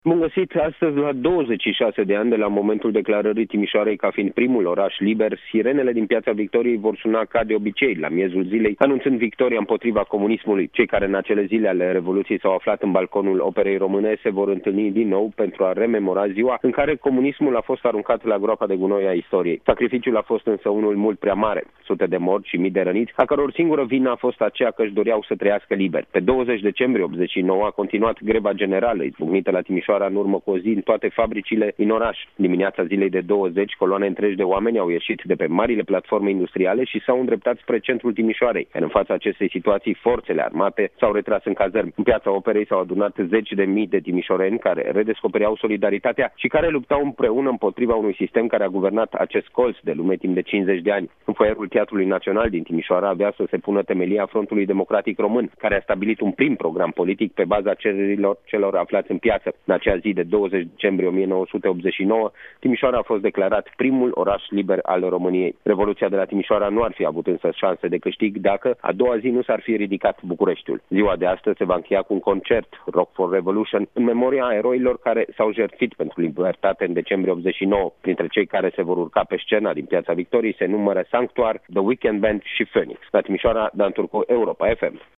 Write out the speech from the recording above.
Bun găsit! Astăzi, la 26 de ani de la momentul declarării Timișoarei ca fiind primul oraș liber, sirenele din Piața Victoriei vor suna ca de obicei la miezul zilei, anunțând victoria împotriva comunismului. Cei care în acele zile ale Revoluției s-au aflat în balconul Operei Române se vor întâlni din nou pentru a rememora ziua în care comunismul a fost aruncat la groapa de gunoi a istoriei. Sacrificiul a fost însă unul mult prea mare, sute de morți și mii de răniți, a căror singură vină a fost aceea că își doreau să trăiască liber. Pe 20 decembrie 89 a continuat greva generală izbucnită la Timișoara în urmă cu o zi în toate fabricile din oraș. Dimineața zilei de 20, coloane întregi de oameni au ieșit de pe marile platforme industriale și s-au îndreptat spre centrul Timișoarei. Iar în fața acestei situații, forțele armate s-au retras în cazărmi. În Piața Operei s-au adunat zeci de mii de timișoreni care redescopereau solidaritatea și care luptau împreună împotriva unui sistem care a guvernat acest colț de lume timp de 50 de ani. În foierul Teatrului Național din Timișoara avea să se pună temelia Frontului Democratic Român, care a stabilit un prim program politic pe baza cererilor celor aflați în piață. În acea zi de 20 decembrie 1989, Timișoara a fost declarat primul oraș liber al României. Revoluția de la Timișoara nu ar fi avut însă șanse de câștig dacă a doua zi nu s-ar fi ridicat Bucureștiul. Ziua de astăzi se va încheia cu un concert, Rock for Revolution, în memoria eroilor care s-au jertfit pentru libertate în decembrie 89. Printre cei care se vor urca pe scena din Piața Victoriei se numără Sanctuar, The Weekend Band și Phoenix. La Timișoara, Dan Turcu, Europa FM.